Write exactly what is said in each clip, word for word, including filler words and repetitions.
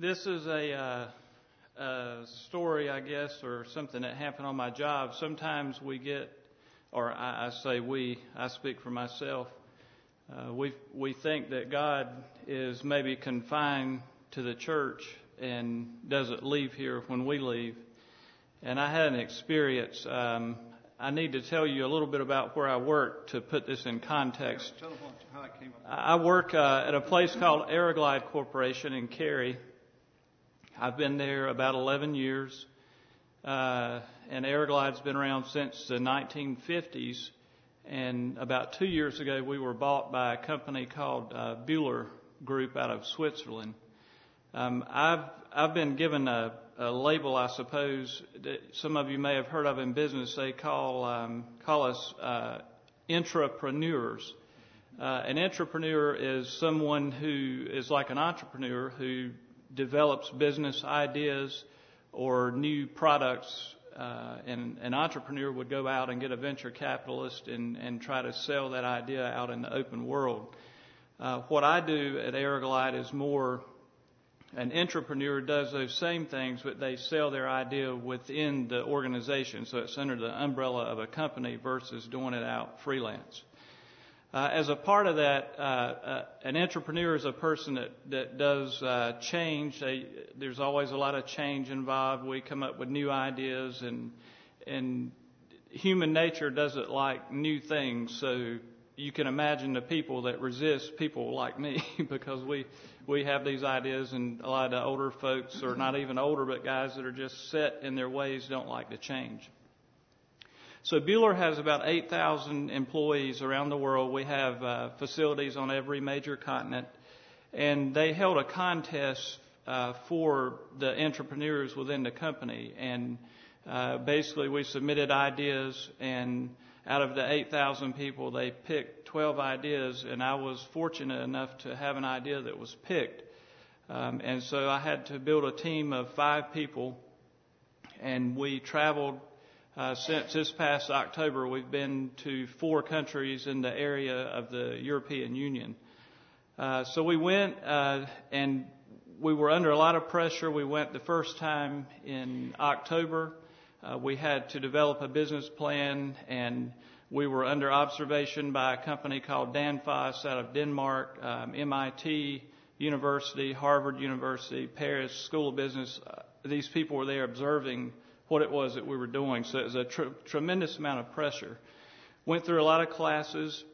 This is a, uh, a story, I guess, or something that happened on my job. Sometimes we get, or I, I say we, I speak for myself, uh, we we think that God is maybe confined to the church and doesn't leave here when we leave. And I had an experience. Um, I need to tell you a little bit about where I work to put this in context. Tell them how it came up. I work uh, at a place called Aeroglide Corporation in Cary. I've been there about eleven years, uh, and Aeroglide's been around since the nineteen fifties. And about two years ago, we were bought by a company called uh, Bühler Group out of Switzerland. Um, I've I've been given a, a label, I suppose, that some of you may have heard of in business. They call um, call us uh, intrapreneurs. Uh, an intrapreneur is someone who is like an entrepreneur who develops business ideas or new products. Uh, and an entrepreneur would go out and get a venture capitalist and, and try to sell that idea out in the open world. Uh, what I do at Aeroglide is more, an intrapreneur does those same things, but they sell their idea within the organization. So it's under the umbrella of a company versus doing it out freelance. Uh, as a part of that, uh, uh, an entrepreneur is a person that, that does uh, change. They, there's always a lot of change involved. We come up with new ideas, and and human nature doesn't like new things. So you can imagine the people that resist people like me because we we have these ideas, and a lot of the older folks, or not even older, but guys that are just set in their ways, don't like to change. So Bühler has about eight thousand employees around the world. We have uh, facilities on every major continent. And they held a contest uh, for the entrepreneurs within the company. And uh, basically we submitted ideas, and out of the eight thousand people, they picked twelve ideas. And I was fortunate enough to have an idea that was picked. Um, and so I had to build a team of five people, and we traveled. Uh, since this past October, we've been to four countries in the area of the European Union. Uh, so we went, uh, and we were under a lot of pressure. We went the first time in October. Uh, we had to develop a business plan, and we were under observation by a company called Danfoss out of Denmark, um, M I T University, Harvard University, Paris School of Business. Uh, these people were there observing what it was that we were doing. So it was a tr- tremendous amount of pressure. Went through a lot of classes,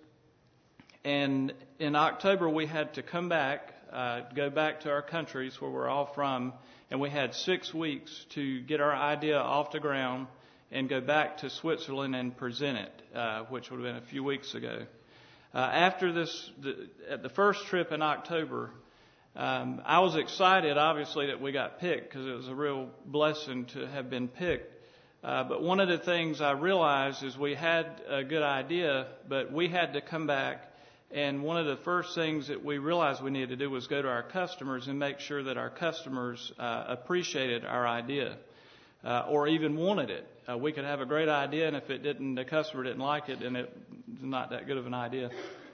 and in October we had to come back, uh, go back to our countries where we're all from, and we had six weeks to get our idea off the ground and go back to Switzerland and present it, uh, which would have been a few weeks ago. Uh, after this, the, at the first trip in October, Um, I was excited, obviously, that we got picked because it was a real blessing to have been picked. Uh, but one of the things I realized is we had a good idea, but we had to come back. And one of the first things that we realized we needed to do was go to our customers and make sure that our customers uh, appreciated our idea uh, or even wanted it. Uh, we could have a great idea, and if it didn't, the customer didn't like it, then it's not that good of an idea.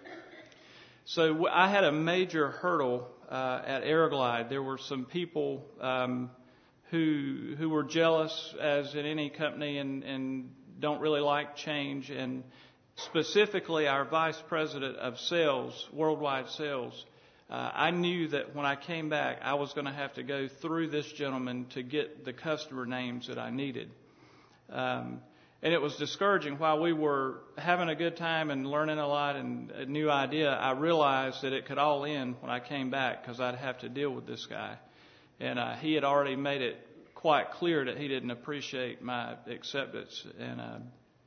So I had a major hurdle uh, at Aeroglide. There were some people um, who who were jealous, as in any company, and, and don't really like change. And specifically, our vice president of sales, worldwide sales, uh, I knew that when I came back, I was going to have to go through this gentleman to get the customer names that I needed. Um, And it was discouraging. While we were having a good time and learning a lot and a new idea, I realized that it could all end when I came back because I'd have to deal with this guy. And uh, he had already made it quite clear that he didn't appreciate my acceptance. And uh,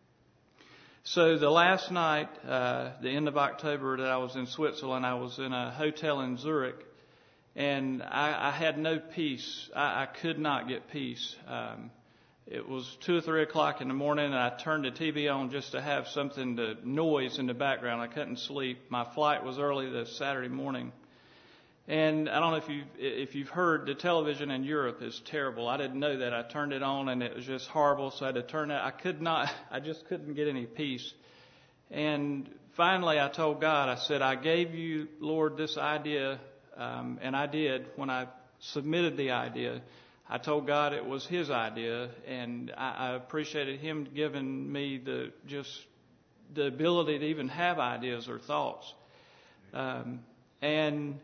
so the last night, uh, the end of October, that I was in Switzerland, I was in a hotel in Zurich, and I, I had no peace. I, I could not get peace. Um, It was two or three o'clock in the morning, and I turned the T V on just to have something to noise in the background. I couldn't sleep. My flight was early this Saturday morning. And I don't know if you've, if you've heard, the television in Europe is terrible. I didn't know that. I turned it on, and it was just horrible, so I had to turn it. I could not, I just couldn't get any peace. And finally, I told God, I said, I gave you, Lord, this idea, um, and I did when I submitted the idea, I told God it was His idea, and I, I appreciated Him giving me the just the ability to even have ideas or thoughts. Um, and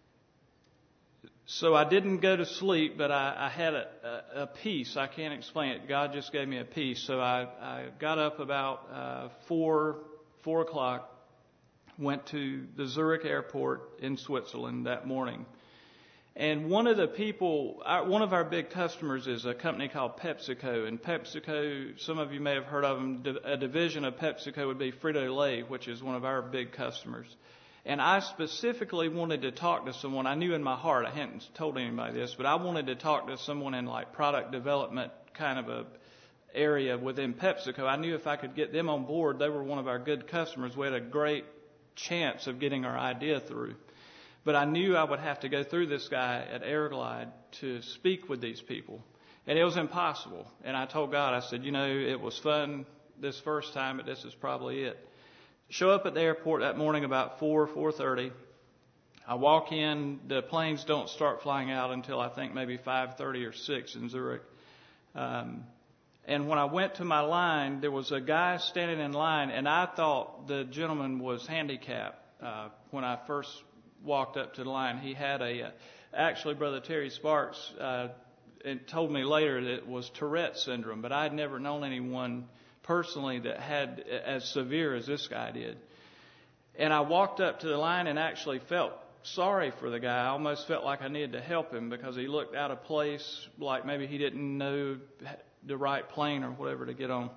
so I didn't go to sleep, but I, I had a, a, a peace. I can't explain it. God just gave me a peace. So I, I got up about uh, four four o'clock, went to the Zurich airport in Switzerland that morning. And one of the people, our, one of our big customers is a company called PepsiCo. And PepsiCo, some of you may have heard of them, a division of PepsiCo would be Frito-Lay, which is one of our big customers. And I specifically wanted to talk to someone. I knew in my heart, I hadn't told anybody this, but I wanted to talk to someone in like product development kind of a area within PepsiCo. I knew if I could get them on board, they were one of our good customers. We had a great chance of getting our idea through. But I knew I would have to go through this guy at Aeroglide to speak with these people. And it was impossible. And I told God, I said, you know, it was fun this first time, but this is probably it. Show up at the airport that morning about four, four thirty. I walk in. The planes don't start flying out until I think maybe five thirty or six in Zurich. Um, and when I went to my line, there was a guy standing in line, and I thought the gentleman was handicapped uh, when I first walked up to the line. He had a, uh, actually Brother Terry Sparks uh, it told me later that it was Tourette syndrome, but I had never known anyone personally that had as severe as this guy did. And I walked up to the line and actually felt sorry for the guy. I almost felt like I needed to help him because he looked out of place, like maybe he didn't know the right plane or whatever to get on.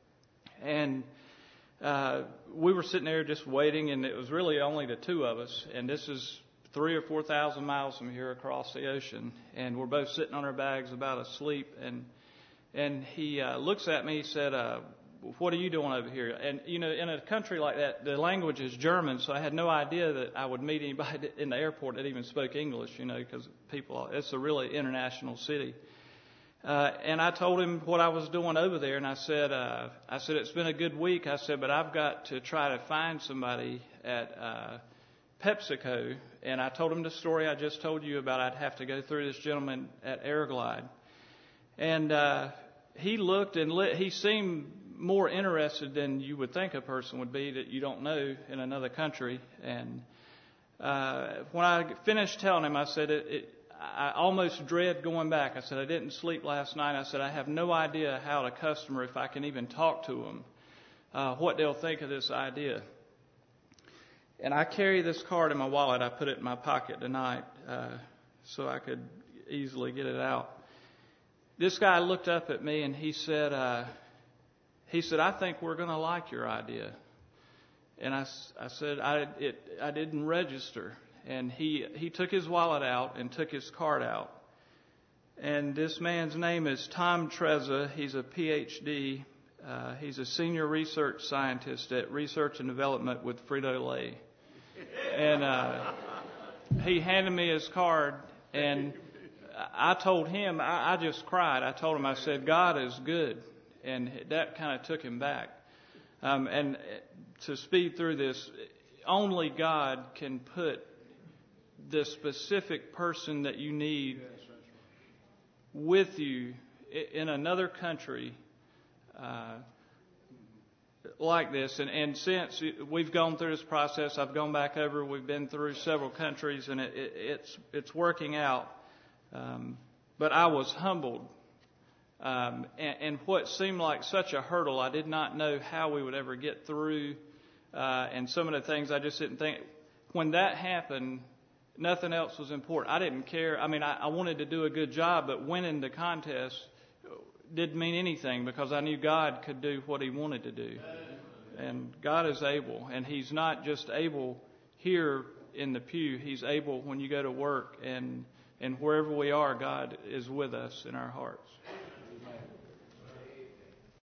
And Uh, we were sitting there just waiting, and it was really only the two of us. And this is three or four thousand miles from here across the ocean, and we're both sitting on our bags about asleep. And and he uh, looks at me. He said, uh, "What are you doing over here?" And you know, in a country like that, the language is German, so I had no idea that I would meet anybody in the airport that even spoke English. You know, because people, it's a really international city. Uh, and I told him what I was doing over there, and I said, uh, I said, it's been a good week. I said, but I've got to try to find somebody at uh, PepsiCo. And I told him the story I just told you about. I'd have to go through this gentleman at Aeroglide. And uh, he looked and lit, he seemed more interested than you would think a person would be that you don't know in another country. And uh, when I finished telling him, I said, it, it I almost dread going back. I said, I didn't sleep last night. I said, I have no idea how the customer, if I can even talk to them, uh, what they'll think of this idea. And I carry this card in my wallet. I put it in my pocket tonight uh, so I could easily get it out. This guy looked up at me and he said, uh, he said, I think we're going to like your idea. And I, I said, I, it, I didn't register. And he, he took his wallet out and took his card out. And this man's name is Tom Trezza. He's a P H D. Uh, he's a senior research scientist at Research and Development with Frito-Lay. And uh, he handed me his card, and I told him, I, I just cried. I told him, I said, God is good. And that kind of took him back. Um, and to speed through this, only God can put the specific person that you need with you in another country uh, like this. And, and since we've gone through this process, I've gone back over, we've been through several countries, and it, it, it's it's working out. Um, but I was humbled. Um, and, and what seemed like such a hurdle, I did not know how we would ever get through. Uh, and some of the things I just didn't think. When that happened, nothing else was important. I didn't care. I mean, I, I wanted to do a good job, but winning the contest didn't mean anything because I knew God could do what He wanted to do. And God is able. And He's not just able here in the pew. He's able when you go to work. And, and wherever we are, God is with us in our hearts.